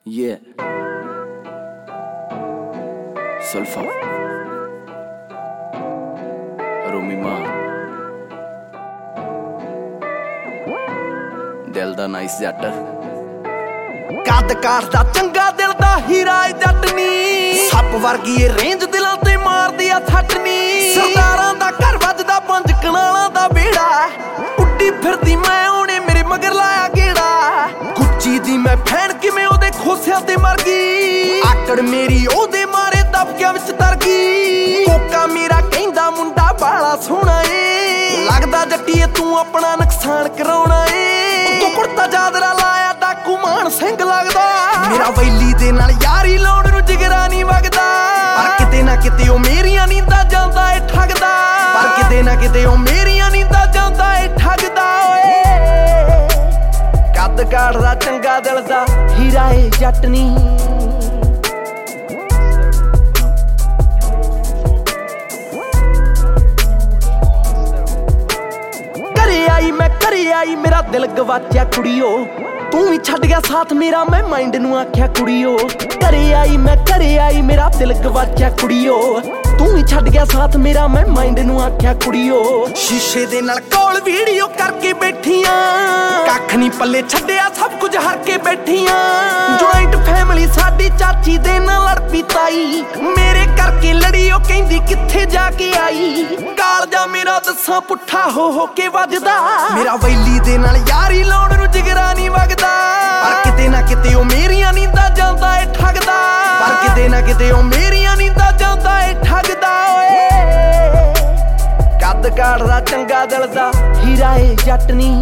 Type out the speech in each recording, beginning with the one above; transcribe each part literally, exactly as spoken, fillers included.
Yeah. Sulfa. Romi ਮਾਂ ਦਿਲ ਦਾ nice ਜੱਟ ਕੱਦ ਕਾਠ ਦਾ ਚੰਗਾ ਦਿਲ ਦਾ ਹੀਰਾ ਏ ਜੱਟ ਨੀ ਸੱਪ ਵਰਗੀ ਏ ਰੇਂਜ ਦਿਲਾਂ ਤੇ ਮਾਰਦੀ ਆ ਛੱਟ ਨੀ ਸਰਦਾਰਾਂ ਦਾ ਘਰ ਵੱਜਦਾ ਪੰਜ ਕਨਾਲਾਂ ਦਾ ਵਿਹੜਾ ਉੱਡੀ ਫਿਰਦੀ ਮੈਂ ਉਹਨੇ ਮੇਰੇ ਮਗਰ ਲਾਇਆ ਗੇੜਾ ਗੁੱਚੀ ਦੀ ਮੈਂ ਫੈਨ ਕਿਵੇਂ ਉਹਦੇ ਖੋਸਿਆਂ ਤੇ ਮਰ ਗਈ ਆਕੜ ਮੇਰੀ ਉਹਦੇ ਮਾਰੇ ਦਬਕਿਆਂ ਵਿੱਚ ਤਰ ਗਈ ਕੋਕਾ ਮੇਰਾ ਕਹਿੰਦਾ ਮੁੰਡਾ ਬਾਲਾ ਸੋਹਣਾ ਏ ਲੱਗਦਾ ਜੱਟੀਏ ਤੂੰ ਆਪਣਾ ਨੁਕਸਾਨ ਕਰਾਉਣਾ ਏ ਤੂੰ ਕੁੜਤਾ ਚਾਦਰਾ ਲਾਇਆ ਡਾਕੂ ਮਾਨ ਸਿੰਘ ਲੱਗਦਾ ਮੇਰਾ ਵੈਲੀ ਦੇ ਨਾਲ ਯਾਰੀ ਲਾਉਣ ਨੂੰ ਜਿਗਰਾ ਨਹੀਂ ਵਗਦਾ ਪਰ ਕਿਤੇ ਨਾ ਕਿਤੇ ਉਹ ਮੇਰੀਆਂ ਨੀਂਦਾਂ ਜਾਂਦਾ ਏ ਠੱਗਦਾ ਪਰ ਕਿਤੇ ਨਾ ਕਿਤੇ ਉਹ ਮੇਰੀਆਂ ਨੀਂਦਾਂ ਜਾਂਦਾ ਏ ਠੱਗਦਾ ਓਏ ਕੱਦ ਕਾਠ ਦਾ ਚੰਗਾ ਦਿਲ ਦਾ ਹੀਰਾ ਏ ਜੱਟ ਨੀ ਘਰੇ ਆਈ ਮੈਂ ਘਰੇ ਆਈ ਮੇਰਾ ਦਿਲ ਗਵਾਚਿਆ ਕੁੜੀਓ ਤੂੰ ਵੀ ਛੱਡ ਗਿਆ ਸਾਥ ਮੇਰਾ ਮੈਂ ਮਾਈਂਡ ਨੂੰ ਆਖਿਆ ਕੁੜੀਓ ਘਰੇ ਆਈ ਮੈਂ ਘਰੇ ਆਈ ਮੇਰਾ ਦਿਲ ਗਵਾਚਿਆ ਕੁੜੀਓ ਤੂੰ ਵੀ ਛੱਡ ਗਿਆ ਸਾਥ ਮੇਰਾ ਮੈਂ ਮਾਈਂਡ ਨੂੰ ਆਖਿਆ ਕੁੜੀਓ ਸ਼ੀਸ਼ੇ ਦੇ ਨਾਲ ਕੋਲ ਵੀਡੀਓ ਕਰਕੇ ਬੈਠੀਆਂ ਕੱਖ ਨਹੀਂ ਪੱਲੇ ਛੱਡਿਆ ਸਭ ਕੁਝ ਹਰ ਕੇ ਬੈਠੀਆਂ ਜੁਆਇੰਟ ਫੈਮਿਲੀ ਸਾਡੀ ਚਾਚੀ ਦੇ ਨਾਲ ਲੜ ਪਈ ਤਾਈ ਮੇਰੇ ਕਰਕੇ ਲੜੀ ਉਹ ਕਹਿੰਦੀ ਕਿੱਥੇ ਜਾ ਕੇ ਆਈ ਕਾਲਜਾ ਮੇਰਾ ਦੱਸਾਂ ਪੁੱਠਾ ਹੋ ਹੋ ਕੇ ਵੱਜਦਾ ਮੇਰਾ ਵੈਲੀ ਦੇ ਨਾਲ ਯਾਰੀ ਲਾਉਣ ਨੂੰ ਜਿਗਰਾ ਨਹੀਂ ਵਗਦਾ ਪਰ ਕਿਤੇ ਨਾ ਕਿਤੇ ਉਹ ਮੇਰੀਆਂ ਨੀਂਦਾਂ ਜਾਂਦਾ ਏ ਠੱਗਦਾ ਪਰ ਕਿਤੇ ਨਾ ਕਿਤੇ ਉਹ ਮੇਰੀਆਂ ਨੀਂਦਾਂ ਜਾਂਦਾ ਏ ਠੱਗਦਾ ਓਏ ਕੱਦ ਕਾਠ ਦਾ ਚੰਗਾ ਦਿਲ ਦਾ ਹੀਰਾ ਏ ਜੱਟ ਨੀ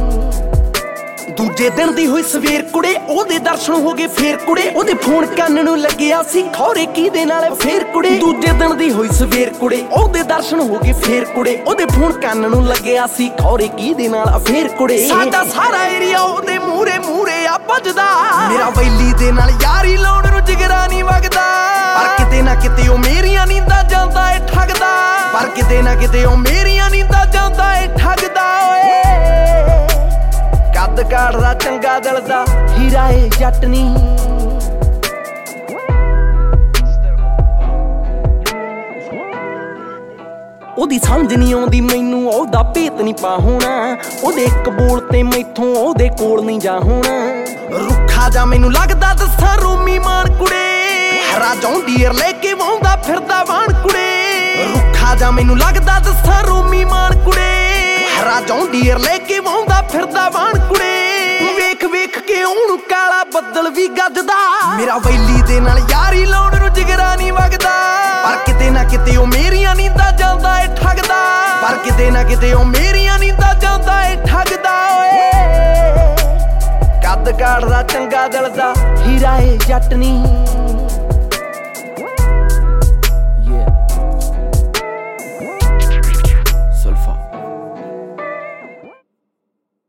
ਦੂਜੇ ਦਿਨ ਦੀ ਹੋਈ ਸਵੇਰ ਕੁੜੇ ਉਹਦੇ ਦਰਸ਼ਨ ਹੋ ਗਏ ਫੇਰ ਕੁੜੇ ਉਹਦੇ ਫੋਨ ਕੰਨ ਨੂੰ ਲੱਗਿਆ ਸੀ ਖੌਰੇ ਕਿਹਦੇ ਨਾਲ ਫੇਰ ਕੁੜੇ ਦੂਜੇ ਦਿਨ ਦੀ ਹੋਈ ਸਵੇਰ ਕੁੜੇ ਉਹਦੇ ਦਰਸ਼ਨ ਹੋ ਗਏ ਫੇਰ ਕੁੜੇ ਉਹਦੇ ਫੋਨ ਕੰਨ ਨੂੰ ਲੱਗਿਆ ਸੀ ਖੌਰੇ ਕਿਹਦੇ ਨਾਲ ਫੇਰ ਕੁੜੇ ਸਾਡਾ ਸਾਰਾ ਏਰੀਆ ਉਹਦੇ ਮੂਰੇ ਮੂਰੇ ਆ ਭੱਜਦਾ ਮੇਰਾ ਵੈਲੀ ਦੇ ਨਾਲ ਯਾਰੀ ਲਾਉਣ ਨੂੰ ਜਿਗਰਾ ਨਹੀਂ ਵਗਦਾ ਪਰ ਕਿਤੇ ਨਾ ਕਿਤੇ ਉਹ ਮੇਰੀਆਂ ਨੀਂਦਾਂ ਜਾਂਦਾ ਏ ਠੱਗਦਾ ਪਰ ਕਿਤੇ ਨਾ ਕਿਤੇ ਉਹ ਮੇਰੀਆਂ ਨੀਂਦਾਂ ਜਾਂਦਾ ਏ ਠੱਗਦਾ ਓਏ ਕੱਦ ਕਾਠ ਦਾ ਚੰਗਾ ਦਿਲ ਦਾ ਹੀਰਾ ਏ ਜੱਟ ਨੀ ਉਹਦੀ ਸਮਝ ਨਹੀਂ ਆਉਂਦੀ ਮੈਨੂੰ ਉਹਦਾ ਭੇਤ ਨਹੀਂ ਪਾ ਹੋਣਾ ਉਹਦੇ ਇੱਕ ਬੋਲ ਤੇ ਮੈਥੋਂ ਉਹਦੇ ਕੋਲ ਨਹੀਂ ਜਾ ਹੋਣਾ ਰੁੱਖਾ ਜਾ ਮੈਨੂੰ ਲੱਗਦਾ ਦੱਸਾਂ ਰੋਮੀ ਮਾਨ ਕੁੜੇ ਹਰਾ ਜੌਂਡੀਅਰ ਲੈ ਕੇ ਵਾਉਂਦਾ ਫਿਰਦਾ ਵਾਣ ਕੁੜੇ ਰੁੱਖਾ ਜਾ ਮੈਨੂੰ ਲੱਗਦਾ ਦੱਸਾਂ ਰੋਮੀ ਮਾਨ ਕੁੜੇ ਹਰਾ ਜੌਂਡੀਅਰ ਲੈ ਕੇ ਵਾਉਂਦਾ ਫਿਰਦਾ ਵਾਣ ਕੁੜੇ ਵੇਖ ਵੇਖ ਕੇ ਉਹਨੂੰ ਕਾਲਾ ਬੱਦਲ ਵੀ ਗੱਜਦਾ ਮੇਰਾ ਵੈਲੀ ਦੇ ਨਾਲ ਯਾਰੀ ਲਾਉਣ ਨੂੰ ਜਿਗਰਾ ਨਹੀਂ ਵਗਦਾ ਪਰ ਕਿਤੇ ਨਾ ਕਿਤੇ ਉਹ ਮੇਰੀਆਂ ਨੀਂਦਾਂ ਜਾਂਦਾ ਏ ਠੱਗਦਾ ਪਰ ਕਿਤੇ ਨਾ ਕਿਤੇ ਉਹ ਮੇਰੀਆਂ ਨੀਂਦਾਂ ਜਾਂਦਾ ਏ ਠੱਗਦਾ ਓਏ ਕੱਦ ਕਾਠ ਦਾ ਚੰਗਾ ਦਿਲ ਦਾ ਹੀਰਾ ਏ ਜੱਟ ਨੀ